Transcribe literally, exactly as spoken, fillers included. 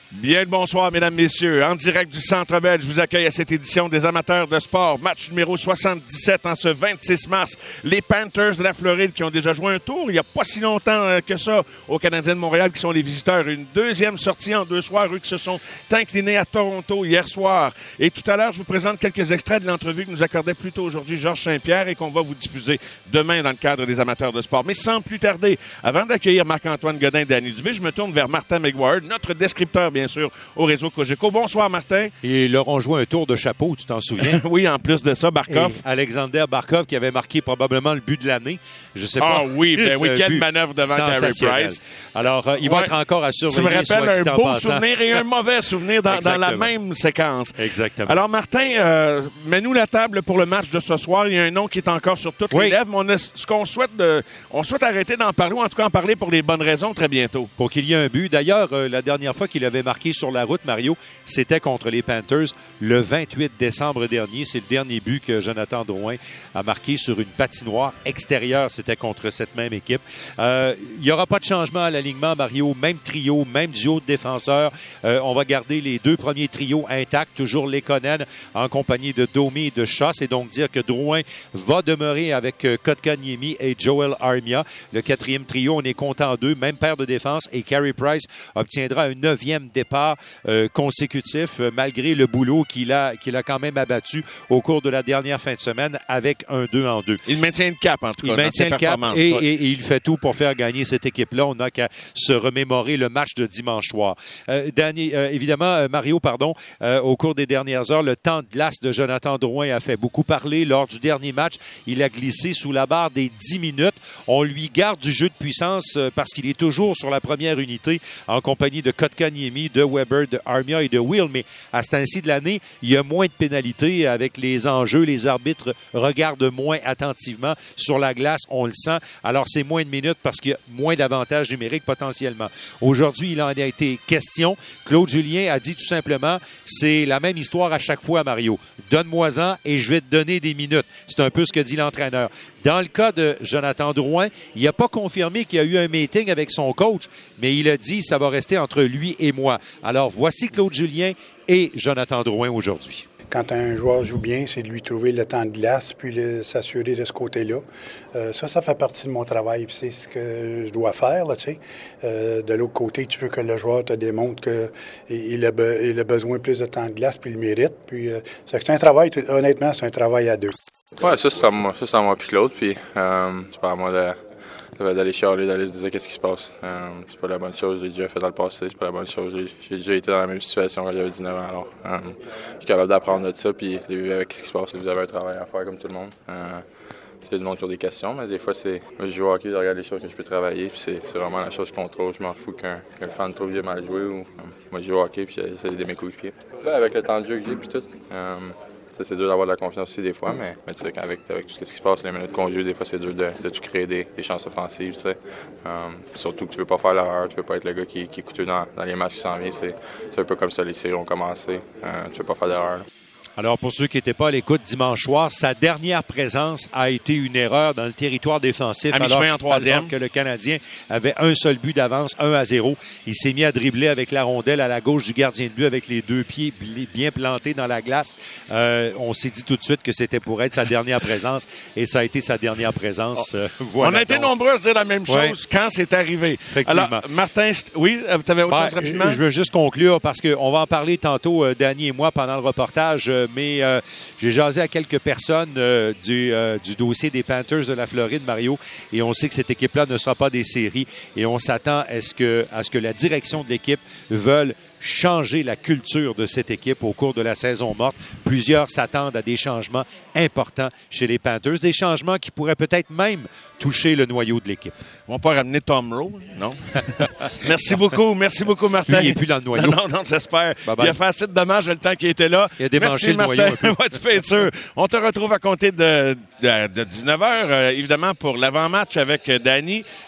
Bien le bonsoir, mesdames, messieurs. En direct du Centre Bell, je vous accueille à cette édition des amateurs de sport. Match numéro soixante-dix-sept en ce vingt-six mars. Les Panthers de la Floride qui ont déjà joué un tour il n'y a pas si longtemps que ça aux Canadiens de Montréal qui sont les visiteurs. Une deuxième sortie en deux soirs, eux qui se sont inclinés à Toronto hier soir. Et tout à l'heure, je vous présente quelques extraits de l'entrevue que nous accordait plus tôt aujourd'hui Georges Saint-Pierre et qu'on va vous diffuser demain dans le cadre des amateurs de sport. Mais sans plus tarder, avant d'accueillir Marc-Antoine Godin et Danny Dubé, je me tourne vers Martin McGuire, notre descripteur, bien sûr, au réseau Cogeco. Bonsoir, Martin. Et ils leur ont joué un tour de chapeau, tu t'en souviens? Oui, en plus de ça, Barkov. Et Alexander Barkov qui avait marqué probablement le but de l'année. Je sais ah, pas. Ah oui, ben oui, quelle manœuvre devant Carey Price. Alors, euh, il va ouais. être encore à surveiller. Tu me rappelles un beau passant. souvenir et un mauvais souvenir dans, dans la même séquence. Exactement. Alors, Martin, euh, mets-nous la table pour le match de ce soir. Il y a un nom qui est encore sur toutes oui. les lèvres, mais on a, ce qu'on souhaite, de, on souhaite arrêter d'en parler, ou en tout cas en parler pour les bonnes raisons très bientôt. Pour qu'il y ait un but. D'ailleurs, euh, la dernière fois qu'il avait marqué sur la route, Mario, c'était contre les Panthers le vingt-huit décembre dernier. C'est le dernier but que Jonathan Drouin a marqué sur une patinoire extérieure. C'était contre cette même équipe. Euh, il n'y aura pas de changement à l'alignement, Mario. Même trio, même duo de défenseurs. Euh, on va garder les deux premiers trios intacts. Toujours Lekonen en compagnie de Domi et de Shaw. C'est donc dire que Drouin va demeurer avec euh, Kotkaniemi et Joel Armia. Le quatrième trio, on est content d'eux. Même paire de défense. Et Carey Price obtiendra un neuvième départ euh, consécutif, euh, malgré le boulot qu'il a, qu'il a quand même abattu au cours de la dernière fin de semaine avec un deux en deux. Il maintient le cap, en tout cas. Il maintient le cap et, et, et il fait tout pour faire gagner cette équipe-là. On n'a qu'à se remémorer le match de dimanche soir. Euh, Danny, euh, évidemment, euh, Mario, pardon, euh, au cours des dernières heures, le temps de glace de Jonathan Drouin a fait beaucoup parler. Lors du dernier match, il a glissé sous la barre des dix minutes. On lui garde du jeu de puissance euh, parce qu'il est toujours sur la première unité en compagnie de Kotkaniemi, de Weber, de Armia et de Will. Mais à ce temps-ci de l'année, il y a moins de pénalités avec les enjeux. Les arbitres regardent moins attentivement sur la glace. On le sent. Alors, c'est moins de minutes parce qu'il y a moins d'avantages numériques potentiellement. Aujourd'hui, il en a été question. Claude Julien a dit tout simplement, c'est la même histoire à chaque fois, Mario. Donne-moi-en et je vais te donner des minutes. C'est un peu ce que dit l'entraîneur. Dans le cas de Jonathan Drouin, il n'a pas confirmé qu'il y a eu un meeting avec son coach, mais il a dit ça va rester entre lui et moi. Alors, voici Claude Julien et Jonathan Drouin aujourd'hui. Quand un joueur joue bien, c'est de lui trouver le temps de glace puis le, s'assurer de ce côté-là. Euh, ça, ça fait partie de mon travail puis c'est ce que je dois faire, là, tu sais. Euh, de l'autre côté, tu veux que le joueur te démontre qu'il a, be- il a besoin de plus de temps de glace puis il le mérite. Puis, euh, c'est un travail, honnêtement, c'est un travail à deux. Ouais, ça, c'est à moi, ça, c'est à moi puis Claude, puis euh, c'est pas à moi de... d'aller chialer, d'aller se dire qu'est-ce qui se passe. Euh, c'est pas la bonne chose, j'ai déjà fait dans le passé, c'est pas la bonne chose. J'ai, j'ai déjà été dans la même situation quand j'avais dix-neuf ans, alors euh, je suis capable d'apprendre de ça, puis avec ce qui se passe, vous avez un travail à faire comme tout le monde. Euh, c'est du monde qui a des questions, mais des fois, c'est moi, je joue au hockey, je regarde les choses que je peux travailler, puis c'est, c'est vraiment la chose que je contrôle. Je m'en fous qu'un, qu'un fan trouve que j'ai mal joué, ou euh, moi, je joue au hockey, puis j'essaie d'aider mes coéquipiers. Là, avec le temps de jeu que j'ai, puis tout, euh, ça, c'est dur d'avoir de la confiance aussi des fois, mais, mais tu sais, avec, avec tout ce qui se passe, les minutes qu'on joue, des fois, c'est dur de, de tout créer des, des chances offensives, tu sais. Um, surtout que tu veux pas faire l'erreur, tu veux pas être le gars qui, qui est coûteux dans, dans les matchs qui s'en viennent. C'est, c'est un peu comme ça, les séries ont commencé. Uh, tu veux pas faire d'erreur. Là. Alors, pour ceux qui n'étaient pas à l'écoute dimanche soir, sa dernière présence a été une erreur dans le territoire défensif. À mi-chemin en troisième. Alors que le Canadien avait un seul but d'avance, un à zéro. Il s'est mis à dribbler avec la rondelle à la gauche du gardien de but avec les deux pieds bien plantés dans la glace. Euh, on s'est dit tout de suite que c'était pour être sa dernière présence et ça a été sa dernière présence. Euh, voilà on a été donc nombreux à se dire la même chose ouais. quand c'est arrivé. Effectivement. Alors, Martin, oui, tu avais autre ben, chose rapidement? Je veux juste conclure parce qu'on va en parler tantôt, euh, Danny et moi, pendant le reportage. Euh, mais euh, j'ai jasé à quelques personnes euh, du, euh, du dossier des Panthers de la Floride, Mario, et on sait que cette équipe-là ne sera pas des séries et on s'attend à ce que, à ce que la direction de l'équipe veuille changer la culture de cette équipe au cours de la saison morte. Plusieurs s'attendent à des changements importants chez les Panthers, des changements qui pourraient peut-être même toucher le noyau de l'équipe. Ils vont pas ramener Tom Rowe, non? Merci beaucoup, merci beaucoup, Martin. Lui, il n'est plus dans le noyau. Non, non, non j'espère. Bye bye. Il a fait assez de dommages le temps qu'il était là. Il a démanché merci, le noyau un peu. Ouais, tu peux être sûr. On te retrouve à compter de, de, de dix-neuf heures, euh, évidemment, pour l'avant-match avec Danny.